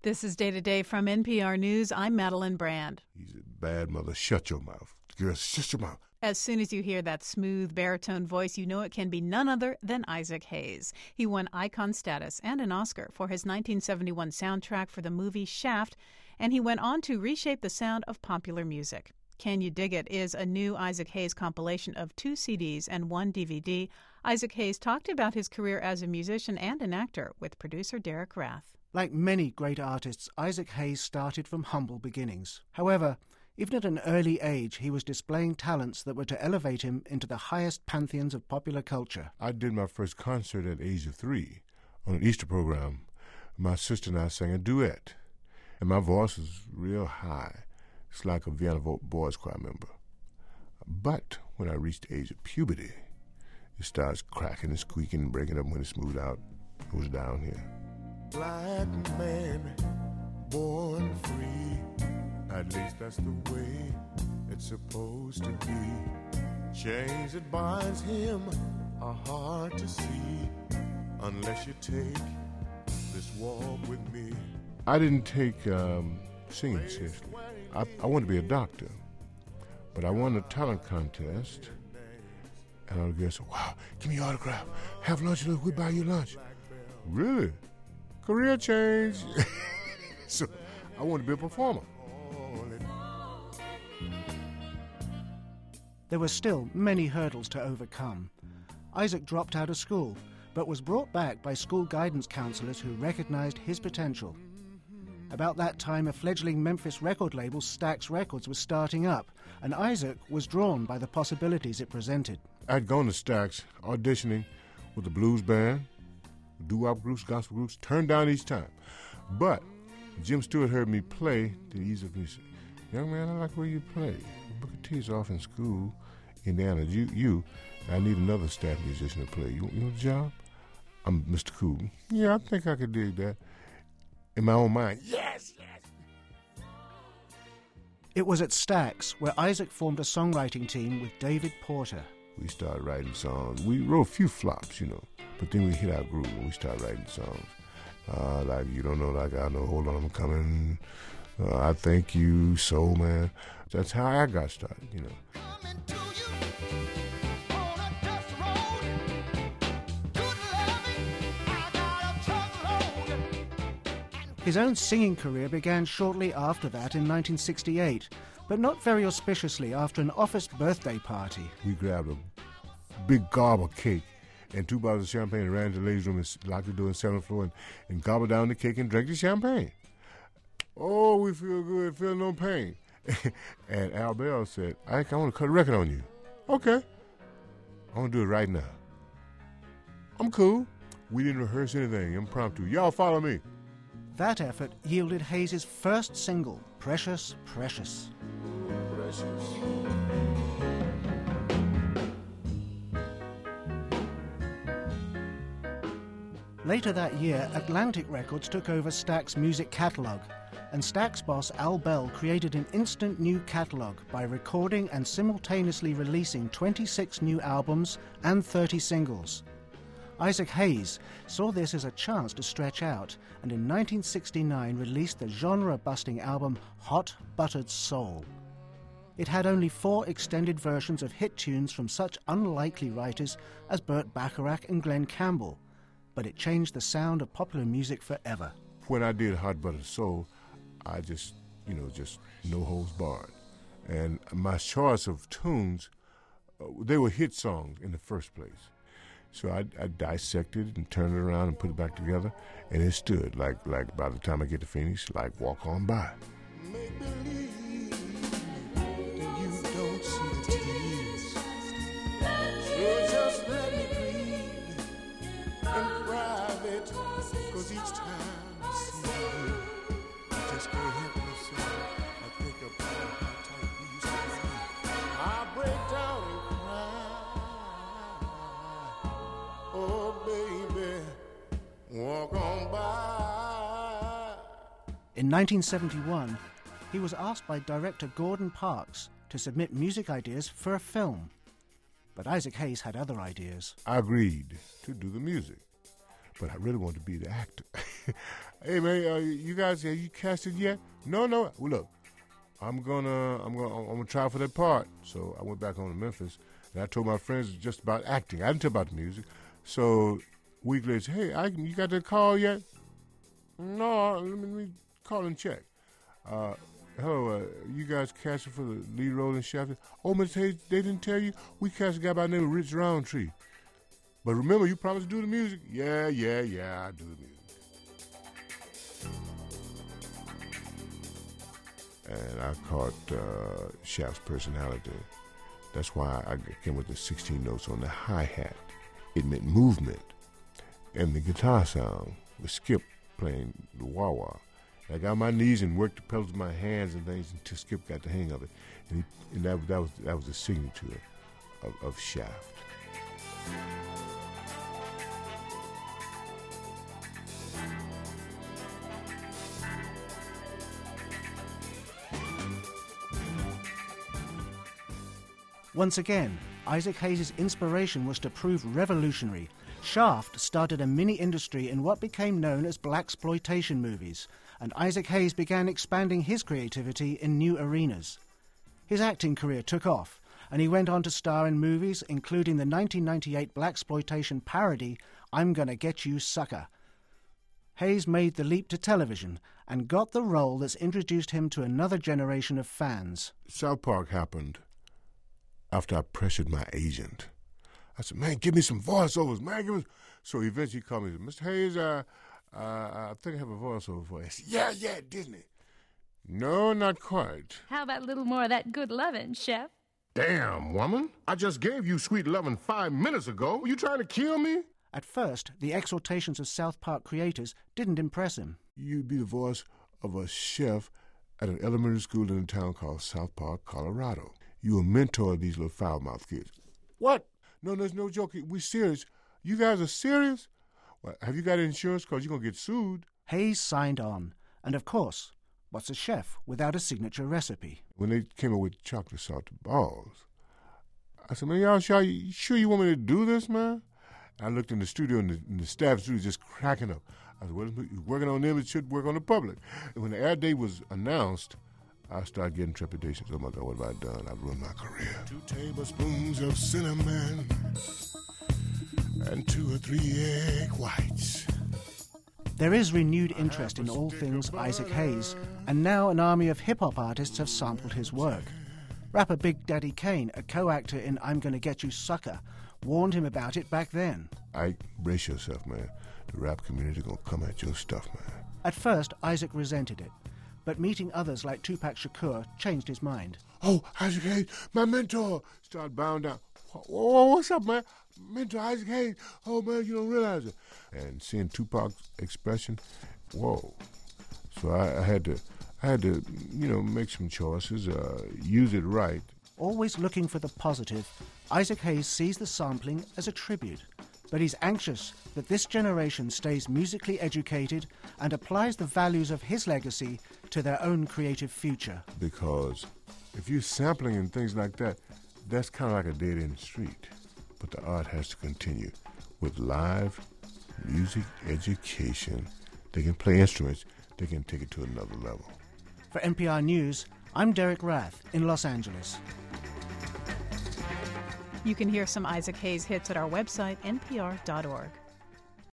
This is Day to Day from NPR News. I'm Madeline Brand. He's a bad mother. Shut your mouth. Girl, shut your mouth. As soon as you hear that smooth baritone voice, you know it can be none other than Isaac Hayes. He won icon status and an Oscar for his 1971 soundtrack for the movie Shaft, and he went on to reshape the sound of popular music. Can You Dig It is a new Isaac Hayes compilation of 2 CDs and 1 DVD. Isaac Hayes talked about his career as a musician and an actor with producer Derek Rath. Like many great artists, Isaac Hayes started from humble beginnings. However, even at an early age, he was displaying talents that were to elevate him into the highest pantheons of popular culture. I did my first concert at the age of 3 on an Easter program. My sister and I sang a duet, and my voice was real high. It's like a Vienna Boys Choir member. But when I reached the age of puberty, it starts cracking and squeaking and breaking up. When it smoothed out, it was down here. Black man, born free. At least that's the way it's supposed to be. Chains that binds him are hard to see unless you take this walk with me. I didn't take singing seriously. I wanted to be a doctor, but I won a talent contest, and all the girls said, "Wow, give me your autograph. Have lunch, look, we'll buy you lunch." Really? Career change. So I wanted to be a performer. There were still many hurdles to overcome. Isaac dropped out of school, but was brought back by school guidance counselors who recognized his potential. About that time, a fledgling Memphis record label, Stax Records, was starting up, and Isaac was drawn by the possibilities it presented. I'd gone to Stax auditioning with the blues band, doo-wop groups, gospel groups, turned down each time. But Jim Stewart heard me play, then he said, "Young man, I like the way you play. Booker T is off in school, Indiana. I need another staff musician to play. You want a job?" I'm Mr. Cool. "Yeah, I think I could dig that." In my own mind, yes. It was at Stax where Isaac formed a songwriting team with David Porter. We started writing songs. We wrote a few flops, but then we hit our groove and we started writing songs. Like You Don't Know Like I Know, Hold On, I'm Coming, I Thank You, Soul Man. That's how I got started, His own singing career began shortly after that in 1968, but not very auspiciously after an office birthday party. We grabbed a big gob of cake and 2 bottles of champagne and ran to the ladies' room and locked the door on the 7th floor and gobbled down the cake and drank the champagne. Oh, we feel good, feel no pain. And Al Bell said, "I want to cut a record on you." "Okay. I want to do it right now." "I'm cool." We didn't rehearse anything, impromptu. "Y'all follow me." That effort yielded Hayes' first single, Precious, Precious. Precious. Later that year, Atlantic Records took over Stax' music catalog, and Stax boss Al Bell created an instant new catalog by recording and simultaneously releasing 26 new albums and 30 singles. Isaac Hayes saw this as a chance to stretch out, and in 1969 released the genre-busting album Hot Buttered Soul. It had only 4 extended versions of hit tunes from such unlikely writers as Burt Bacharach and Glenn Campbell, but it changed the sound of popular music forever. When I did Hot Buttered Soul, I just no holds barred. And my choice of tunes, they were hit songs in the first place. So I dissected it and turned it around and put it back together, and it stood like by the time I get to Phoenix, like Walk On By. Make believe that you don't see the tears. So just let me breathe in private, 'cause each time I see you, I just can't help myself. I think about how tight we used to be. I break down and cry. Oh, baby, walk on by. In 1971, he was asked by director Gordon Parks to submit music ideas for a film. But Isaac Hayes had other ideas. I agreed to do the music, but I really wanted to be the actor. Hey man, you guys, have you cast it yet? No. Well, look, I'm gonna try for that part. So I went back home to Memphis, and I told my friends just about acting. I didn't tell about the music. So a week later, hey, you got that call yet? No, let me call and check. Hello, you guys casted for the lead role in Shaft? Oh, Miss Hayes, they didn't tell you? We cast a guy by the name of Rich Roundtree. But remember, you promised to do the music? Yeah, I do the music. And I caught Shaft's personality. That's why I came with the 16 notes on the hi-hat. It meant movement. And the guitar sound with Skip playing the wah-wah. I got on my knees and worked the pedals with my hands and things until Skip got the hang of it. And that was the signature of Shaft. Once again, Isaac Hayes' inspiration was to prove revolutionary. Shaft started a mini-industry in what became known as blaxploitation movies, and Isaac Hayes began expanding his creativity in new arenas. His acting career took off, and he went on to star in movies including the 1998 blaxploitation parody I'm Gonna Get You, Sucker. Hayes made the leap to television and got the role that's introduced him to another generation of fans. South Park happened after I pressured my agent. I said, man, give me some voiceovers, man. So eventually he called me and said, Mr. Hayes, I think I have a voiceover for you. I said, yeah, Disney. No, not quite. How about a little more of that good lovin', Chef? Damn, woman. I just gave you sweet lovin' 5 minutes ago. Were you trying to kill me? At first, the exhortations of South Park creators didn't impress him. You'd be the voice of a chef at an elementary school in a town called South Park, Colorado. You a mentor of these little foul-mouthed kids. What? No, there's no joke. We serious. You guys are serious? Well, have you got insurance? Because you're going to get sued. Hayes signed on. And of course, what's a chef without a signature recipe? When they came up with chocolate salted balls, I said, man, y'all sure you want me to do this, man? I looked in the studio, and the staff studio was just cracking up. I said, well, working on them, it should work on the public. And when the air date was announced, I started getting trepidations. Oh, my God, what have I done? I've ruined my career. 2 tablespoons of cinnamon and 2 or 3 egg whites. There is renewed interest in all things Isaac Hayes, and now an army of hip-hop artists have sampled his work. Rapper Big Daddy Kane, a co-actor in I'm Gonna Get You, Sucker, warned him about it back then. Brace yourself, man. The rap community gonna come at your stuff, man. At first, Isaac resented it, but meeting others like Tupac Shakur changed his mind. Oh, Isaac Hayes, my mentor! Started bowing down. Whoa, what's up, man? Mentor Isaac Hayes. Oh, man, you don't realize it. And seeing Tupac's expression, whoa. So I had to, make some choices, use it right. Always looking for the positive, Isaac Hayes sees the sampling as a tribute. But he's anxious that this generation stays musically educated and applies the values of his legacy to their own creative future. Because if you're sampling and things like that, that's kind of like a dead-end street. But the art has to continue. With live music education, they can play instruments, they can take it to another level. For NPR News, I'm Derek Rath in Los Angeles. You can hear some Isaac Hayes hits at our website, npr.org.